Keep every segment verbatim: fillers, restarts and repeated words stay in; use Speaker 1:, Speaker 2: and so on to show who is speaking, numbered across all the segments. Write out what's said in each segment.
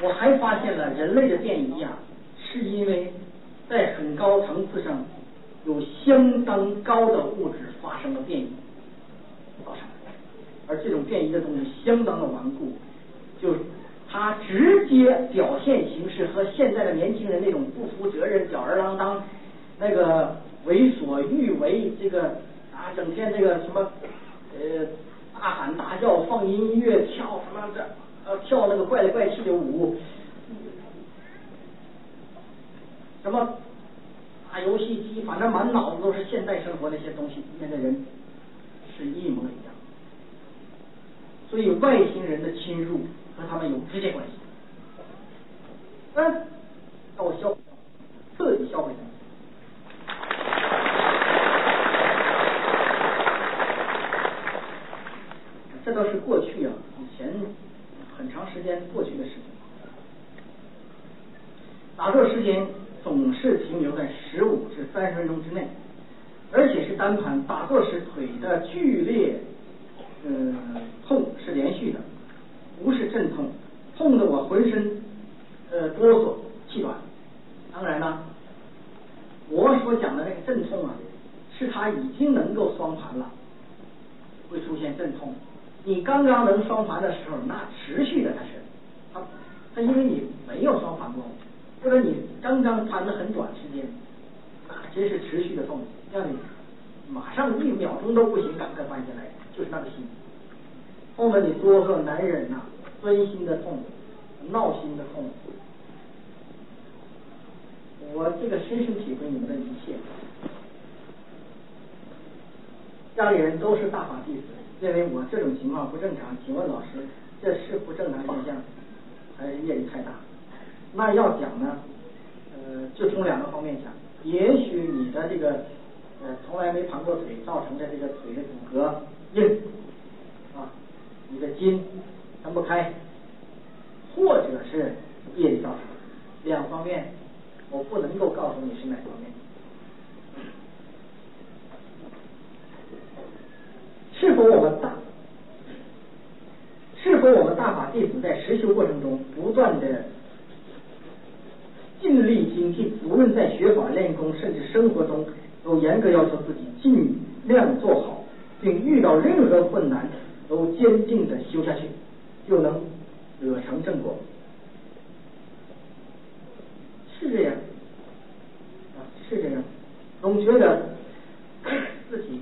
Speaker 1: 我还发现了人类的变异啊，是因为在很高层次上有相当高的物质发生了变异造成的，而这种变异的东西相当的顽固，就是它直接表现形式和现在的年轻人那种不负责任、吊儿郎当、那个为所欲为，这个啊整天这个什么呃大喊大叫、放音乐、跳什么的。呃，跳那个怪里怪气的舞，什么打游戏机，反正满脑子都是现代生活那些东西，那个人是一模一样。所以外星人的侵入和他们有直接关系。三，让我消彻底销毁他们。这都是过去啊，以前。很长时间过去的事情，打坐时间总是停留在十五至三十分钟之内，而且是单盘。打坐时腿的剧烈嗯痛是连续的，不是阵痛，痛的我浑身呃哆嗦气短。当然了，我所讲的那个阵痛啊，是他已经能够双盘了，会出现阵痛。你刚刚能双盘的时候，那持续的它是，它它因为你没有双盘过，或者你刚刚盘的很短时间，那真是持续的痛，让你马上一秒钟都不行，赶快翻下来，就是那个心。后面你哆嗦难忍呐、啊，钻心的痛，闹心的痛，我这个深深体会你们的一切。家里人都是大法弟子。认为我这种情况不正常，请问老师，这是不正常现象，还是业力太大？那要讲呢，呃，就从两个方面讲。也许你的这个呃从来没盘过腿造成的这个腿的骨骼硬啊，你的筋撑不开，或者是业力造成。两方面，我不能够告诉你是哪方面。是否我们大是否我们大法弟子在实修过程中不断的尽力精进，无论在学法练功甚至生活中，都严格要求自己尽量做好，并遇到任何困难都坚定的修下去，就能惹成正果？是这样啊，是这样。总觉得自己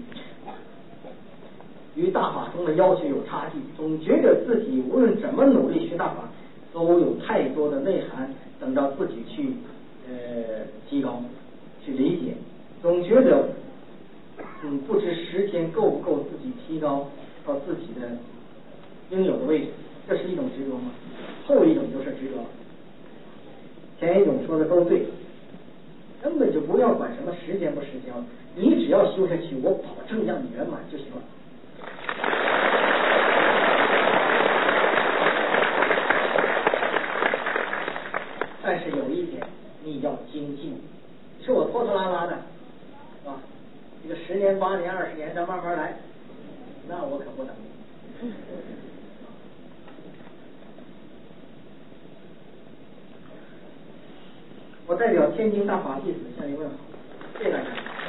Speaker 1: 与大法中的要求有差距，总觉得自己无论怎么努力学大法，都有太多的内涵等着自己去呃提高、去理解，总觉得嗯不知时间够不够自己提高到自己的应有的位置，这是一种执着吗？后一种就是执着，前一种说的都对，根本就不要管什么时间不时间，你只要修下去，我保证让你圆满就行了。但是有一点，你要精进。你说我拖拖拉拉的，啊，这个十年、八年、二十年，咱慢慢来，那我可不等你。我代表天津大法弟子向您问好，谢谢大家。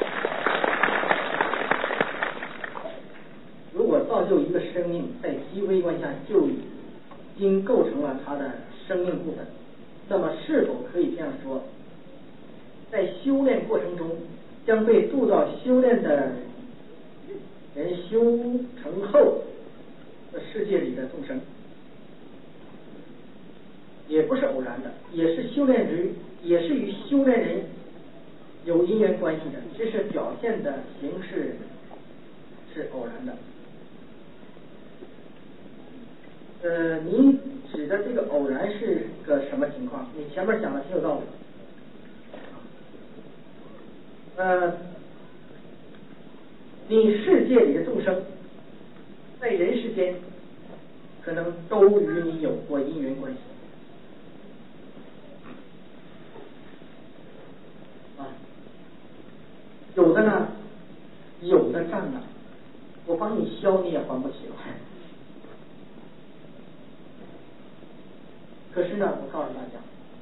Speaker 1: 如果造就一个生命在极微观下就已经构成了它的生命部分，那么是否可以这样说，在修炼过程中将被铸造修炼的人修成后的世界里的众生，也不是偶然的，也是修炼人，也是与修炼人有因缘关系的，只是表现的形式是偶然的。呃，您指的这个偶然是个什么情况？你前面讲的挺有道理。呃，你世界里的众生在人世间可能都与你有过因缘关系啊，有的呢，有的账呢，我帮你消你也还不起来。 可是呢，我告诉大家，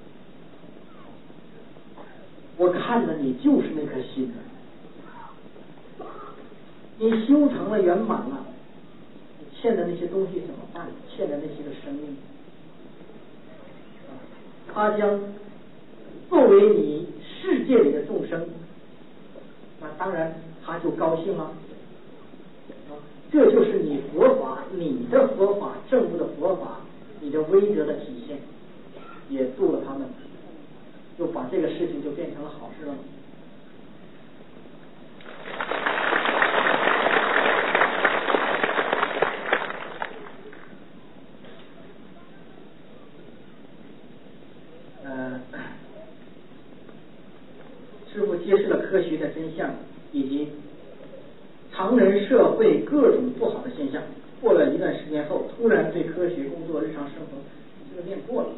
Speaker 1: 我看的你就是那颗心的，你修成了圆满了，你欠的那些东西怎么办？欠的那些个生命，他将作为你世界里的众生，那当然他就高兴了。这就是你佛法，你的佛法，正悟的佛法，你的威德的体现，也度了他们，就把这个事情就变成了好事了。呃，师父揭示了科学的真相，以及常人社会各种不好的现象。过了一段时间后，突然对科学工作、日常生活这个念过了，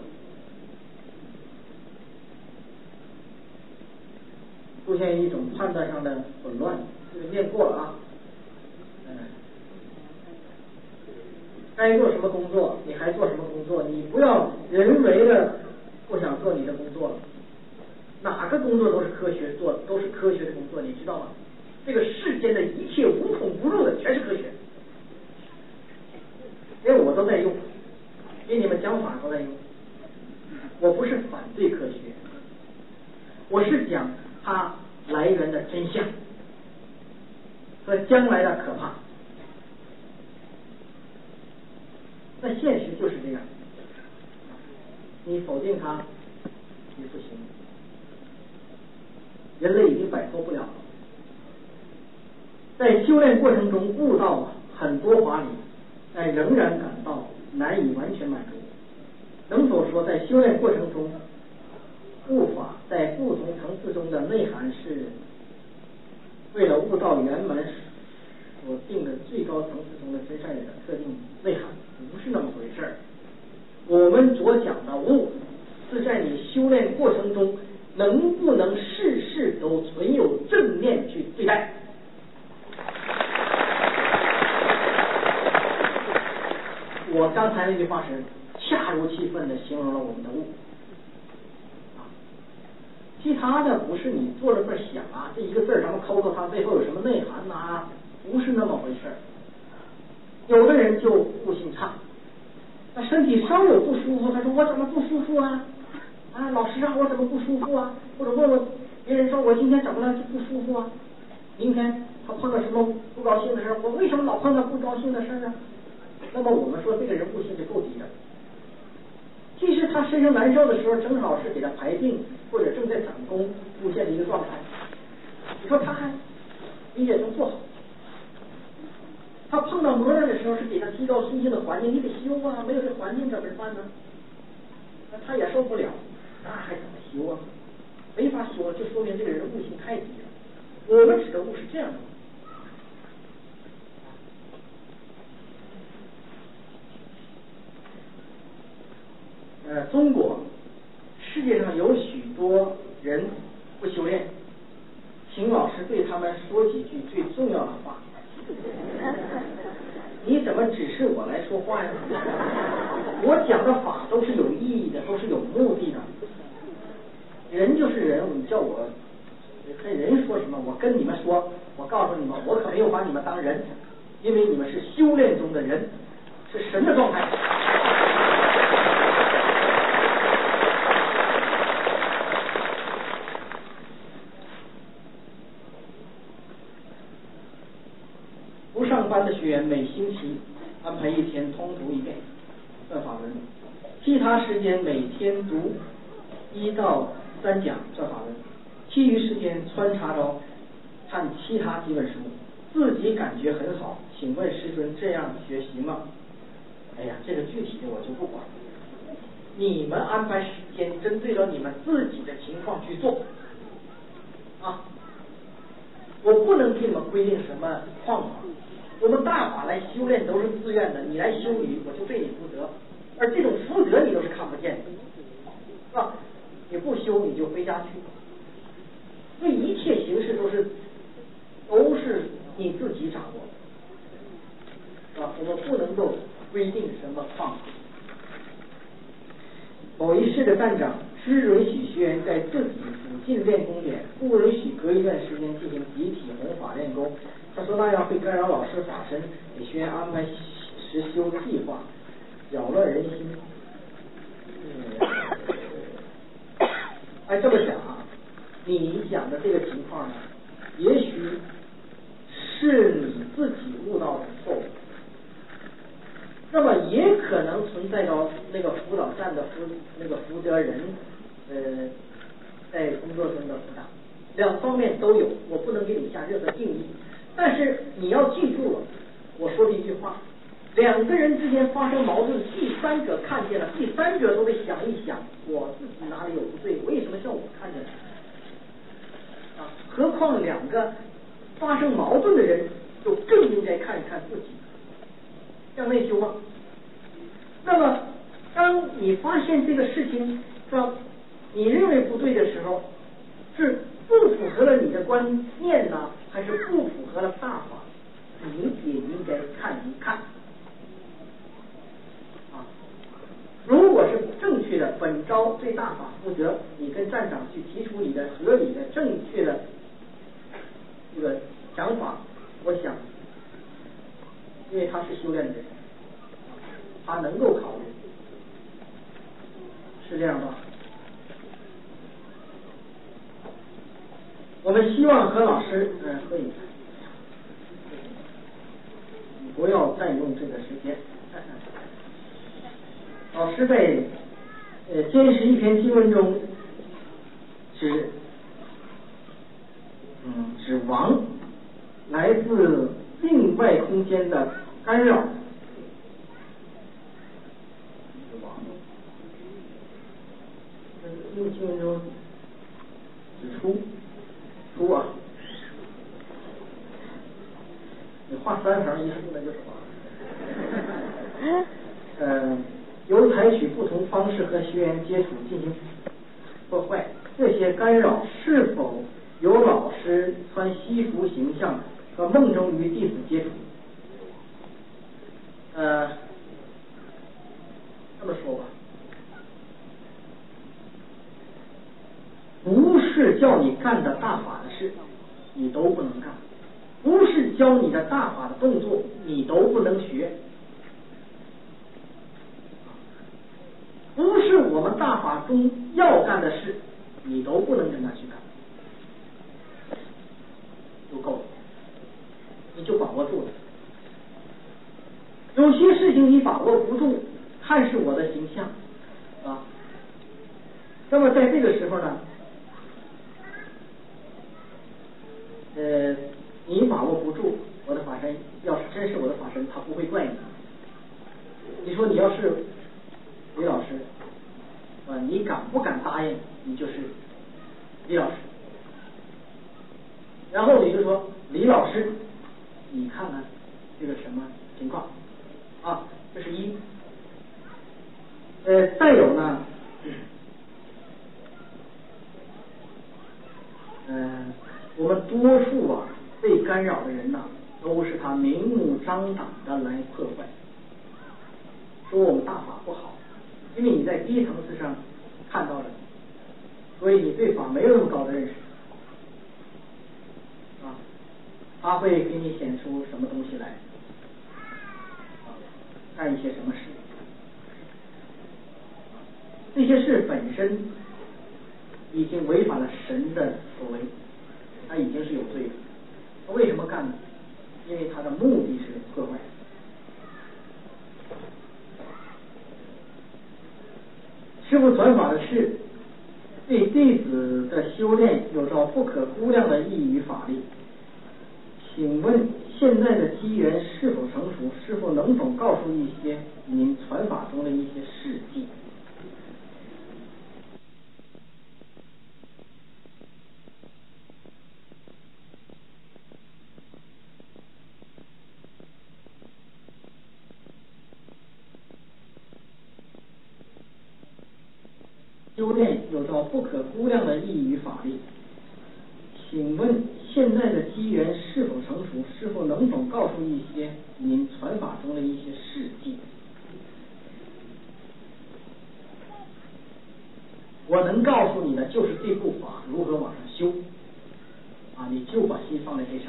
Speaker 1: 出现一种判断上的混乱。这个念过了啊，嗯，该做什么工作你还做什么工作，你不要人为的不想做你的工作了。哪个工作都是科学做，都是科学的工作，你知道吗？这个世间的一切无孔不入的全是科学，因为我都在用，给你们讲法都在用。我不是反对科学，我是讲它来源的真相和将来的可怕。那现实就是这样，你否定它也不行，人类已经摆脱不了了。在修炼过程中悟到很多法理，但仍然感到难以完全满足。能否说在修炼过程中悟法在不同层次中的内涵是为了悟到圆满所定的最高层次中的真善人的特定内涵？不是那么回事儿。我们所讲的悟是在你修炼过程中能不能事事都存有正念去对待。我刚才那句话是恰如其分的形容了我们的悟，其他的不是你坐着这想啊，这一个字儿咱们抠抠它背后有什么内涵啊，不是那么回事儿。有的人就悟性差，那身体稍有不舒服，他说我怎么不舒服啊？啊，老师让我怎么不舒服啊？或者问问别人说我今天怎么了就不舒服啊？明天他碰到什么不高兴的事，我为什么老碰到不高兴的事啊？那么我们说这个人悟性就够低的。其实他身上难受的时候，正好是给他排病或者正在长功出现的一个状态。你说他还理解成不好，他碰到磨难的时候是给他提高心性的环境，你得修啊，没有这环境怎么办呢？那他也受不了，那还怎么修啊？没法修，就说明这个人悟性太低了。我们指的悟是这样的。呃，中国世界上有许多人不修炼，请老师对他们说几句最重要的话。你怎么指示我来说话呀？我讲的法都是有意义的，都是有目的的。人就是人，你叫我跟人说什么？我跟你们说，我告诉你们，我可没有把你们当人，因为你们是修炼中的人，是神的状态。不上班的学员每星期安排一天通读一遍算法文，其他时间每天读一到三讲算法文，其余时间穿插着看其他几本书，自己感觉很好。请问师尊这样学习吗？哎呀，这个具体的我就不管了，你们安排时间针对着你们自己的情况去做啊，我不能给你们规定什么方法。我们大法来修炼都是自愿的，你来修理我就对你负责，而这种负责你都是看不见的，是吧？你不修你就回家去，所以一切形式都是都是你自己掌握，是吧？我们不能够规定什么方法。 某一市的站长只允许学员在自己附近练功点，不允许隔一段时间进行集体弘法练功。他说那样会干扰老师法身，给学员安排实修计划，扰乱人心。嗯、哎，这么想啊，你讲的这个情况呢，也许是你自己悟到的错误，那么也可能存在到那个辅导站的负那个负责人呃在工作中的辅导，两方面都有，我不能给你下任何定义。但是你要记住了我说的一句话，两个人之间发生矛盾，第三者看见了，第三者都得想一想，我自己哪里有不对，为什么像我看见了啊？何况两个发生矛盾的人，就更应该看一看自己，向内修啊。那么当你发现这个事情是吧，你认为不对的时候，是不符合了你的观念呢，还是不符合了大法，你也应该看一看啊。如果是正确的，本招对大法负责，你跟站长去提出你的合理的正确的这个想法，我想因为他是修炼的人，他能够考虑，是这样吧？我们希望和老师嗯喝一杯，不要占用这个时间。老师在呃坚持一篇经文中指嗯指王来自另外空间的干扰，王因为经文中指出出啊，你画三横一竖那就是王。呃，由采取不同方式和学员接触进行破坏，这些干扰是否由老师穿西服形象和梦中与弟子接触？呃，这么说吧，不是叫你干的大法的事，你都不能干；不是教你的大法的动作，你都不能学；不是我们大法中要干的事，你都不能跟他去干，就够了，你就把握住了。有些事情你把握不住，看是我的形象啊。那么在这个时候呢，呃，你把握不住我的法身，要是真是我的法身，他不会怪你。你说你要是李老师啊，你敢不敢答应你就是李老师？然后你就说李老师，你看看这个什么情况啊？这是一。呃，再有呢，呃，我们多数啊被干扰的人呐、啊，都是他明目张胆的来破坏，说我们大法不好，因为你在低层次上看到了，所以你对法没有那么高的认识啊，他会给你显出什么东西来啊，干一些什么事，这些事本身已经违反了神的所为，他已经是有罪的。他为什么干呢？因为他的目的是破坏。师父传法的事，对弟子的修炼有着不可估量的意义与法力。请问现在的机缘是否成熟？师父能否告诉一些您传法中的一些事迹？修炼有着不可估量的意义与法力。请问现在的机缘是否成熟？师父能否告诉一些您传法中的一些事迹？ 我能告诉你的就是这部法如何往上修，啊，你就把心放在这上。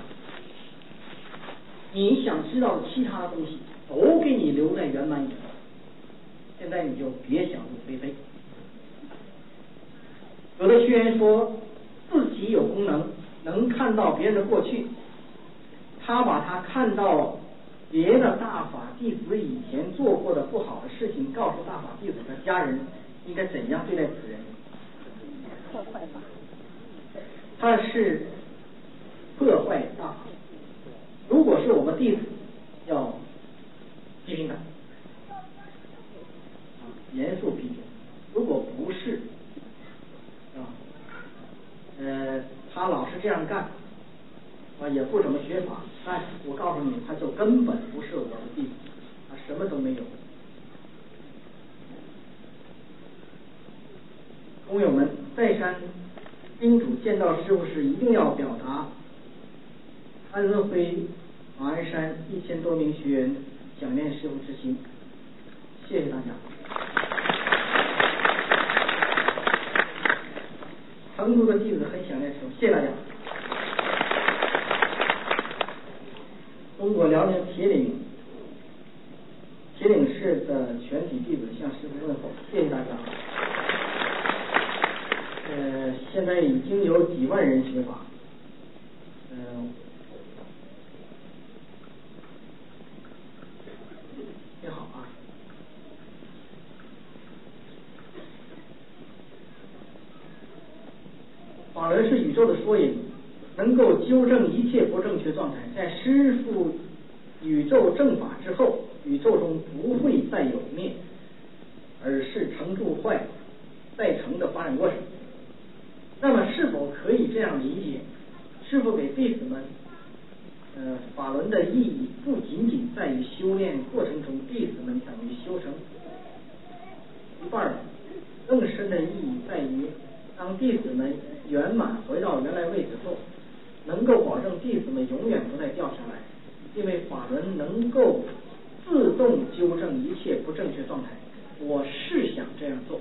Speaker 1: 你想知道其他的东西，都给你留在圆满以后。现在你就别想入非非。有的学员说自己有功能，能看到别人的过去，他把他看到别的大法弟子以前做过的不好的事情告诉大法弟子的家人，应该怎样对待此人？
Speaker 2: 破坏法。
Speaker 1: 他是破坏大法。如果是我们弟子，要批评他，严肃批评；如果不是，啊，呃，他老是这样干，啊，也不怎么学法，但我告诉你，他就根本不是我的弟子，他什么都没有。工友们，在山宾主见到师父时，一定要表达安乐辉马鞍山一千多名学员想念师父之心。谢谢大家。成都的弟子很想念师父，谢谢大家。中国辽宁铁岭铁岭市的全体弟子向师父问候，谢谢大家。呃，现在已经有几万人学法，嗯、呃，挺好啊。法轮是宇宙的缩影，能够纠正一切不正确状态。在师父宇宙正法之后，宇宙中不会再有灭，而是成住坏再成的发展过程。那么是否可以这样理解？师父给弟子们，呃，法轮的意义不仅仅在于修炼过程中，弟子们等于修成一半了，更深的意义在于，当弟子们圆满回到原来位置后，能够保证弟子们永远不再掉下来，因为法轮能够自动纠正一切不正确状态。我是想这样做。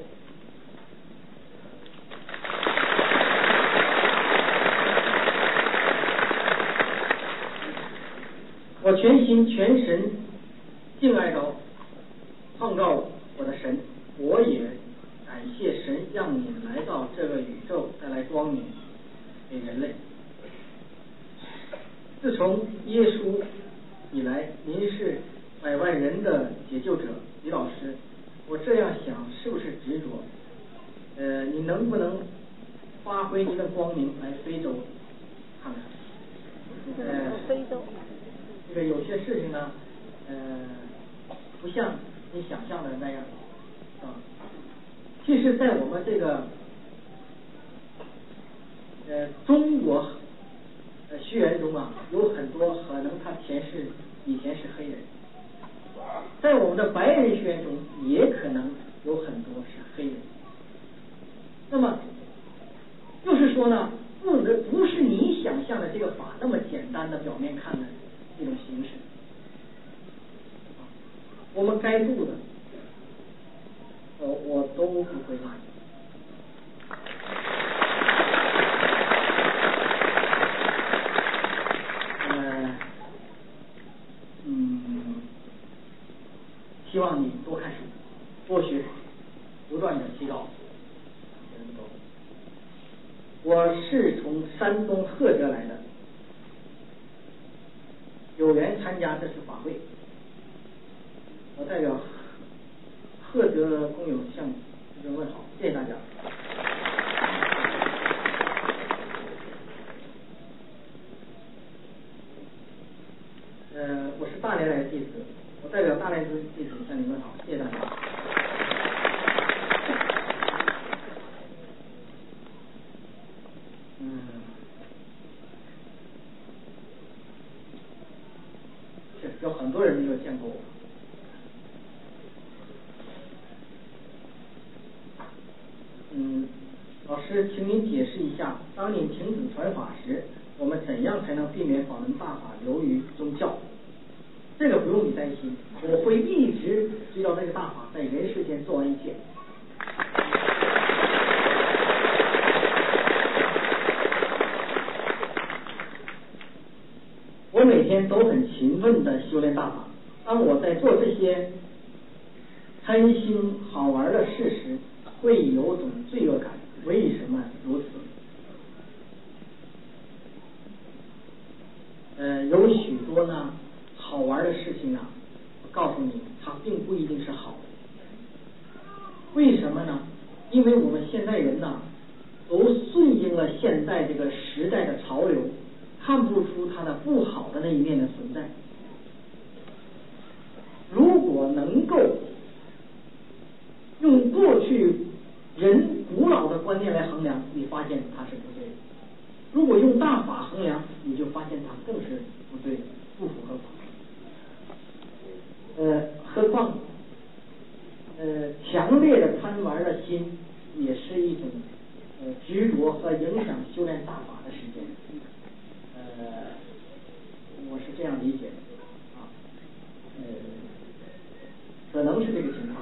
Speaker 1: 我全心全神敬爱着创造我的神，我也感谢神让你来到这个宇宙，带来光明给人类。自从耶稣以来，您是百万人的解救者，李老师，我这样想是不是执着？呃，你能不能发挥您的光明来非洲看看？呃，
Speaker 2: 非洲。
Speaker 1: 这个有些事情呢，呃，不像你想象的那样啊。其实，在我们这个呃中国呃学员中啊，有很多可能他前世以前是黑人，在我们的白人学员中，也可能有很多是黑人。那么，就是说呢，不能不是你想象的这个法那么简单的表面看的一种形式。我们该度的，我我都不会落下。呃，嗯，希望你多看书，多学，不断的提高。我是从山东菏泽来的，有缘参加这次法会，我代表菏泽工友向这边问好，谢谢大家。呃，我是大连来的弟子，我代表大连支弟子向你问好，谢谢大家。嗯，是有很多人没有见过我。嗯，老师，请您解释一下，当你停止传法时，我们怎样才能避免法轮大法流于宗教？这个不用你担心，我会一直知道这个大法在人世间做完一切。 天都很勤奋的修炼大法。当我在做这些贪心好玩的事时，会有种罪恶感。为什么如此？呃，有许多呢好玩的事情啊，我告诉你，它并不一定是好的。为什么呢？因为我们现代人呢，都顺应了现在这个时代的潮流，看不出它的不好的那一面的存在。如果能够用过去人古老的观念来衡量，你发现它是不对的；如果用大法衡量，你就发现它更是不对的，不符合法。呃，何况呃强烈的贪玩的心，也是一种呃执着和影响修炼大法的时间。呃，我是这样理解的啊，呃，可能是这个情况。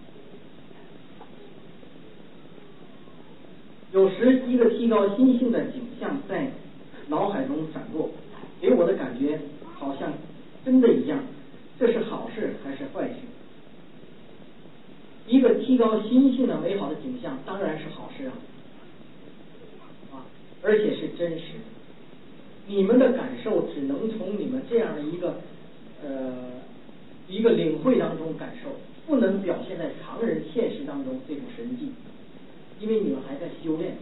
Speaker 1: 有时一个提高心性的景象在脑海中闪过，给我的感觉好像真的一样，这是好事还是坏事？一个提高心性的美好的景象当然是好事啊，啊，而且是真实的。你们的感受只能从你们这样的一个呃一个领会当中感受，不能表现在常人现实当中这种神迹。因为你们还在修炼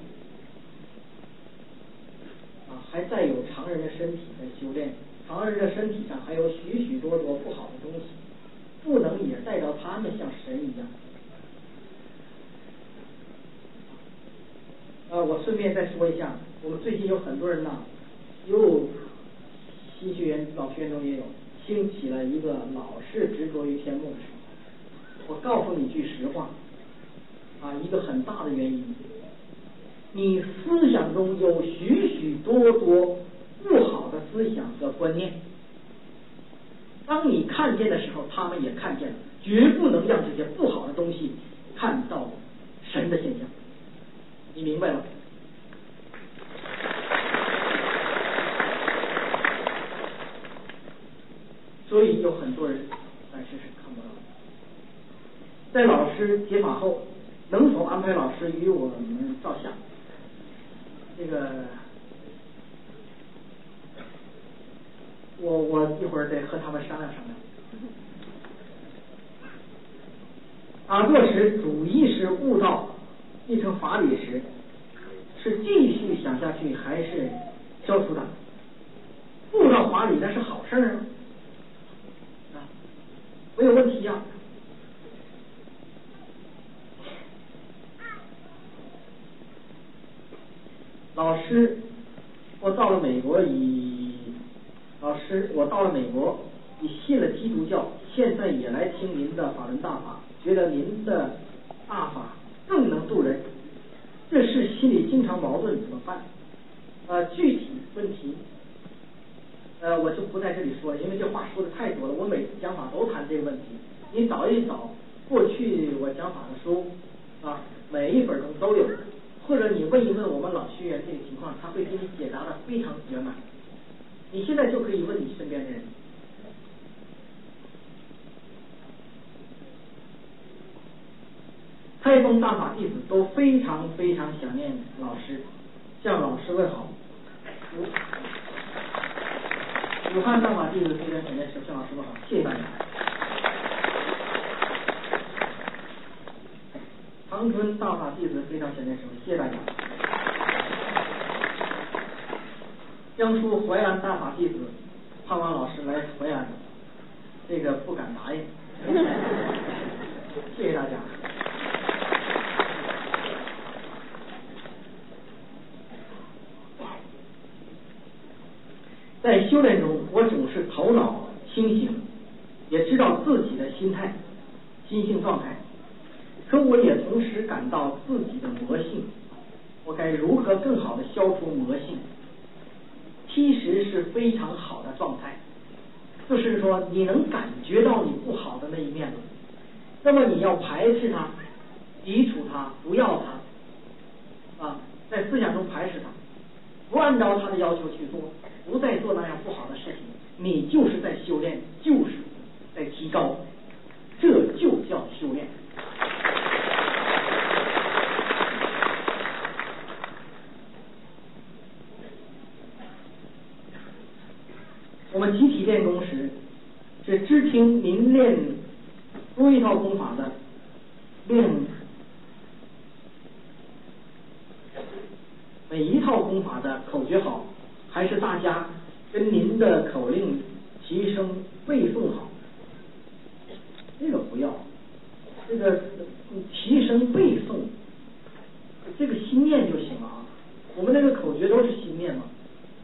Speaker 1: 啊，还带有常人的身体在修炼，常人的身体上还有许许多多不好的东西，不能也带到他们像神一样。呃，我顺便再说一下，我们最近有很多人呐，又新学员、老学员中也有兴起了一个老是执着于天幕。我告诉你句实话。啊，一个很大的原因，你思想中有许许多多不好的思想和观念，当你看见的时候，他们也看见了，绝不能让这些不好的东西看到神的现象。你明白了？所以有很多人暂时是看不到的。在老师解法后，能否安排老师与我们照相？这个，我我一会儿得和他们商量商量。打坐时主意识悟道变成法理时，是继续想下去还是消除它？悟到法理那是好事啊，啊，没有问题呀、啊。老师，我到了美国以老师，我到了美国已信了基督教，现在也来听您的法轮大法，觉得您的大法更能度人，这事心里经常矛盾，怎么办？呃，具体问题，呃，我就不在这里说了，因为这话说的太多了，我每次讲法都谈这个问题。你找一找过去我讲法的书啊，每一本中都有。或者你问一问我们老学员这个情况，他会给你解答的非常圆满。你现在就可以问你身边的人。开封大法弟子都非常非常想念老师，向老师问好。武武汉大法弟子非常想念向老师问好，谢谢大家。长春大法弟子非常想念师父，谢谢大家。江苏淮安大法弟子盼望老师来淮安，这个不敢答应，谢谢大家。在修炼中，我总是头脑清醒，也知道自己的心态、心性状态。可我也同时感到自己的魔性，我该如何更好的消除魔性？其实是非常好的状态，就是说你能感觉到你不好的那一面了，那么你要排斥它、抵触它、不要它啊，在思想中排斥它，不按照它的要求去做，不再做那样不好的事情， 你就是在修炼，就是在提高，这就叫修炼。我们集体练功时，是只听您练多一套功法的练每一套功法的口诀好，还是大家跟您的口令齐声背诵好？这个不要，这个齐声背诵，这个心念就行了啊。我们那个口诀都是心念嘛，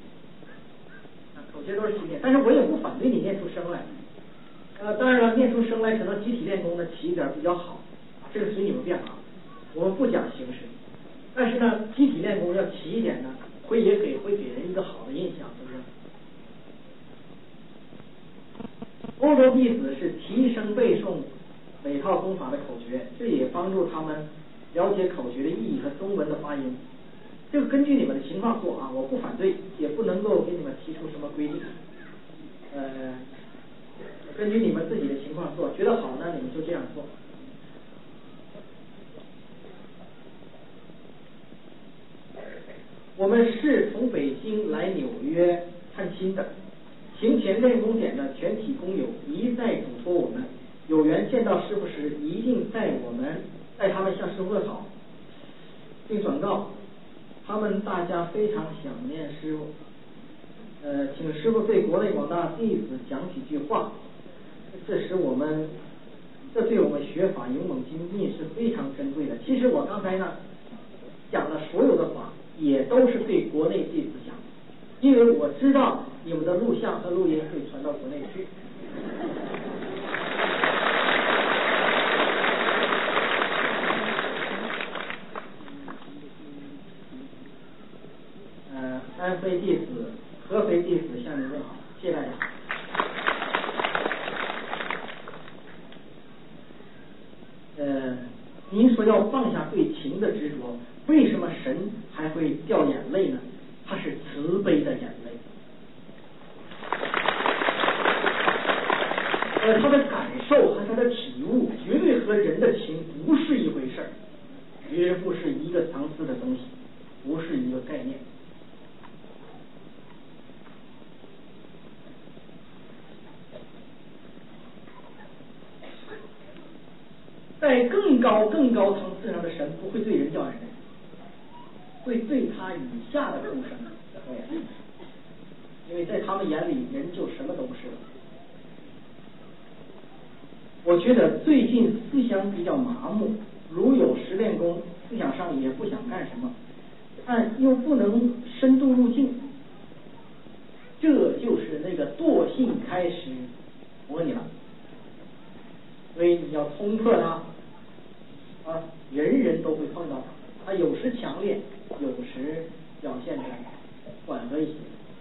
Speaker 1: 口诀都是心念，但是我也不反对你念出声来。呃，当然了，念出声来可能集体练功的起点比较好，这个随你们便啊。我们不讲形式，但是呢，集体练功要齐一点呢，会也给会给人一个好的印象，是不是？欧洲弟子是提声背诵每套功法的口诀，这也帮助他们了解口诀的意义和中文的发音。这个根据你们的情况做啊，我不反对，也不能够给你们提出什么规定。呃，根据你们自己的情况做，觉得好呢，你们就这样做。我们是从北京来纽约探亲的，行前练功点的全体工友一再嘱托我们，有缘见到师傅时，一定带我们带他们向师傅问好，并转告他们大家非常想念师傅，呃，请师傅对国内广大弟子讲几句话。这使我们，这对我们学法勇猛精进是非常珍贵的。其实我刚才呢讲的所有的话，也都是对国内弟子讲，因为我知道你们的录像和录音会传到国内去。呃，安徽弟子、合肥弟子向您问好，谢谢大家。呃，您说要放下对情的执着，为什么神还会掉眼泪呢？他是慈悲的眼泪。呃，他的感受和他的体悟，绝对和人的情不是一回事儿，绝不是一个层次的东西，不是一个概念。在更高更高层次上的神不会对人掉眼泪，会对他以下的众生掉眼泪，因为在他们眼里人就什么都不是了。我觉得最近思想比较麻木，如有时练功，思想上也不想干什么，但又不能深度入境，这就是那个惰性开始磨你了。所以你要冲破它啊，人人都会碰到它，它有时强烈，有时表现的缓和一些，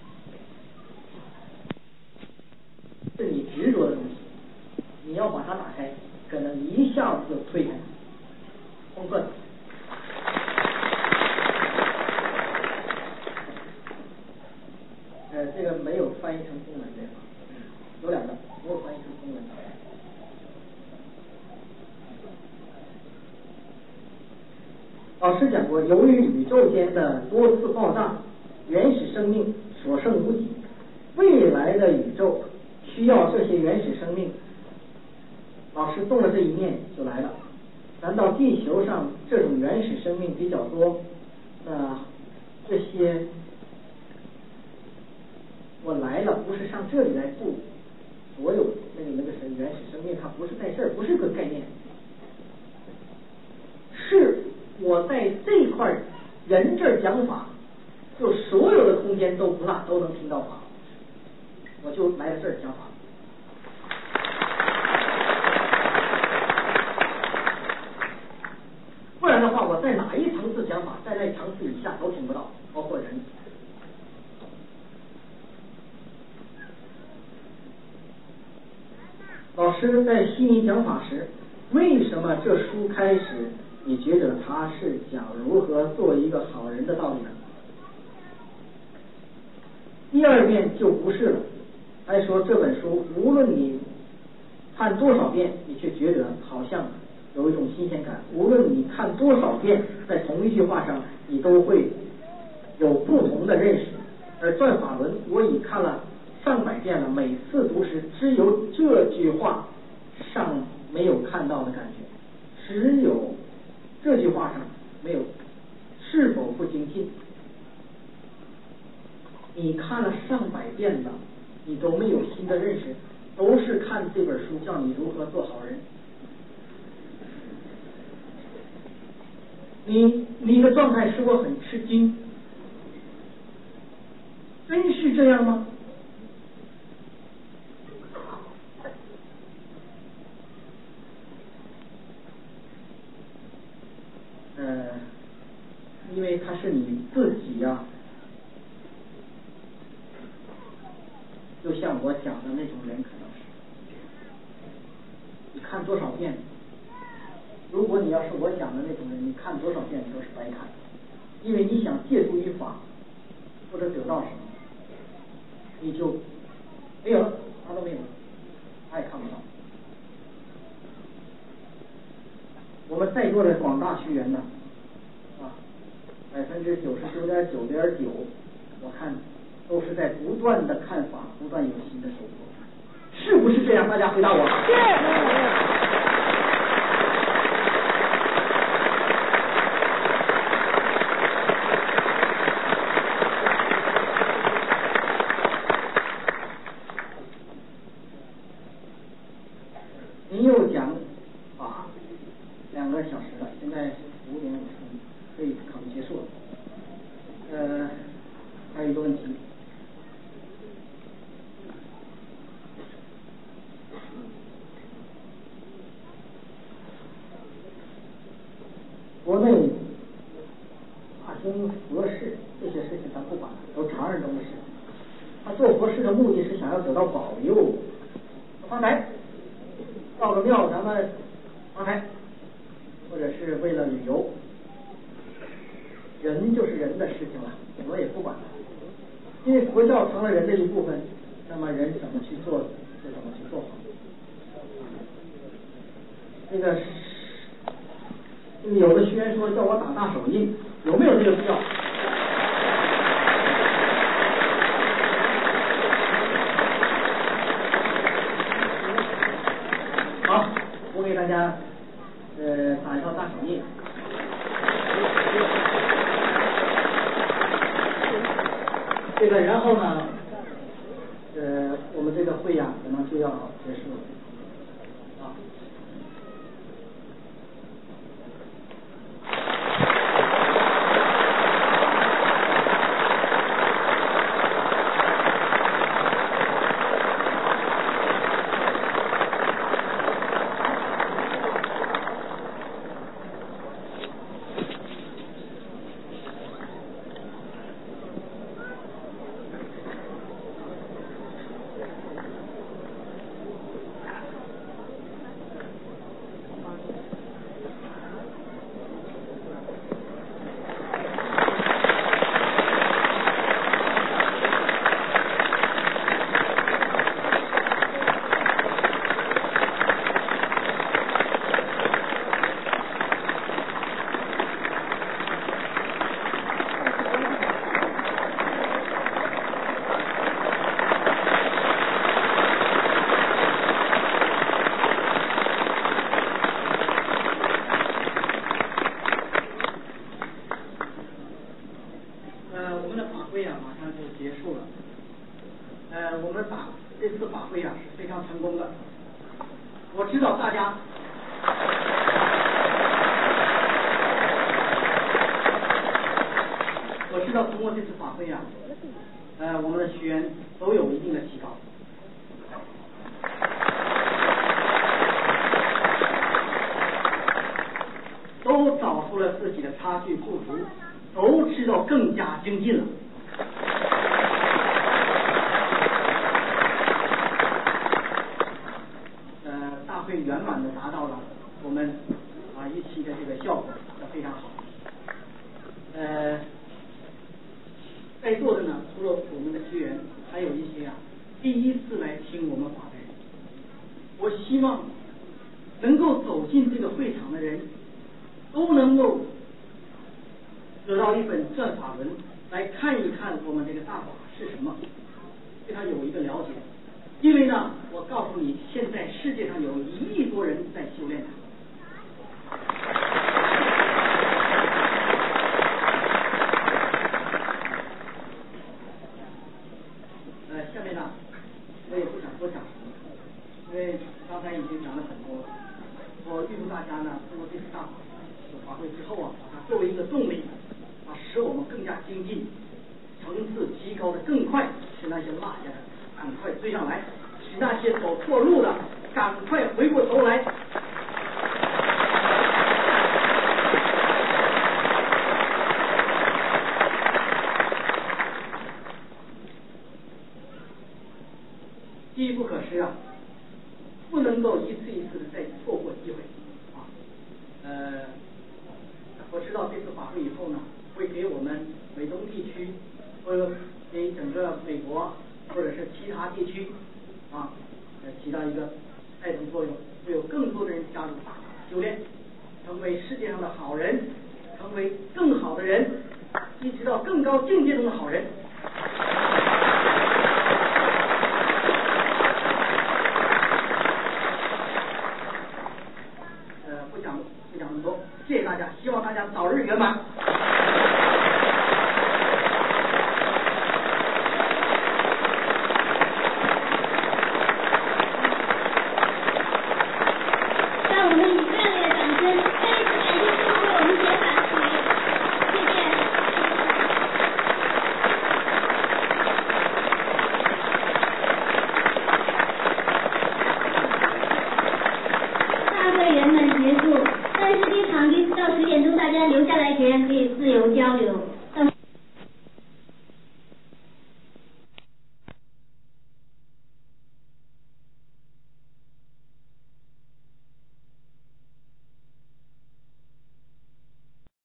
Speaker 1: 是你执着的东西，你要把它打开，可能一下子就推开，冲破它。呃，这个没有翻译成中文对吧？有两个没有翻译成中文。老师讲过，由于宇宙间的多次爆炸，原始生命所剩无几，未来的宇宙需要这些原始生命。老师动了这一念就来了，难道地球上这种原始生命比较多？那这些我来了不是上这里来住，所有那个那个是原始生命，它不是在这儿，不是个概念，是我在这块人这儿讲法，就所有的空间都不大，都能听到法，我就来到这儿讲法。不然的话，我在哪一层次讲法，在那层次以下都听不到，包括人。老师在悉尼讲法时，为什么这书开始你觉得他是讲如何做一个好人的道理呢？第二遍就不是了， 还说这本书无论你看多少遍，你却觉得好像有一种新鲜感，无论你看多少遍，在同一句话上你都会有不同的认识。而转法轮我已看了上百遍了，每次读时只有这句话上没有看到的感觉，只有这句话上没有是否不精进。你看了上百遍了，你都没有新的认识，都是看这本书叫你如何做好人。你你的状态使我很吃惊，真是这样吗？呃，因为他是你自己呀、啊，就像我讲的那种人，可能是你看多少遍，如果你要是我讲的那种人，你看多少遍都是白看，因为你想借助于法或者得到什么，你就没有了，啥都没有了，他也看不到。我们在座的广大学员呢，啊，百分之九十九点九点九，我看都是在不断的看法，不断有新的收获，是不是这样？大家回答我。是。您又讲法两个小时了，现在五点五十分，可以考虑结束了。呃，还有一个问题。国内大兴佛事这些事情咱不管，都常人中的事。他做佛事的目的是想要得到保佑，发财，到个庙咱们发财，或者是为了旅游。人就是人的事情了，我也不管了，因为佛教成了人的一部分，那么人怎么去做就怎么去做好。那个有的学员说叫我打大手印，有没有这个必要？好，我给大家呃打一套大手印。这个然后呢，呃，我们这个会呀、啊，可能就要结束了。啊。精进了，呃，大会圆满的达到了我们啊预期的这个效果，这非常好。呃，在座的呢，除了我们的学员，还有一些啊第一次来听我们法的人，我希望能够走进这个会场的人，都能够得到一本转法轮，来看一看我们这个大法是什么，对它有一个了解。因为呢，我告诉你，现在世界上有一亿多人在修炼它。呃，下面呢，我也不想多讲什么，因为刚才已经讲了很多了。我预祝大家呢，通过这次大法有发挥之后啊，把它作为一个动力，啊，使我们更加精进，层次提高的更快，使那些落下的赶快追上来，使那些走错路的赶快回过头来。机不可失啊，不能够一次一次的再错过机会啊。呃，我知道这次法会以后呢，会给我们美东地区，或者给整个美国或者是其他地区啊，呃，起到一个带动作用，会有更多的人加入大法修炼，成为世界上的好人，成为更好的人，一直到更高境界中的好人。